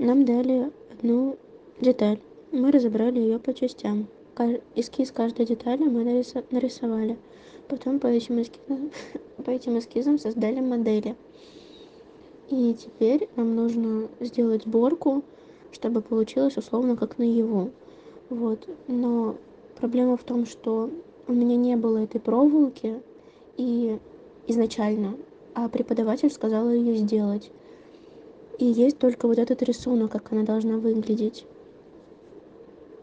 нам дали одну деталь. Мы разобрали ее по частям. Эскиз каждой детали мы нарисовали. Потом по этим эскизам, по этим эскизам создали модели. И теперь нам нужно сделать сборку, чтобы получилось условно как наяву. Вот. Но проблема в том, что у меня не было этой проволоки и изначально, а преподаватель сказала ее сделать. И есть только вот этот рисунок, как она должна выглядеть.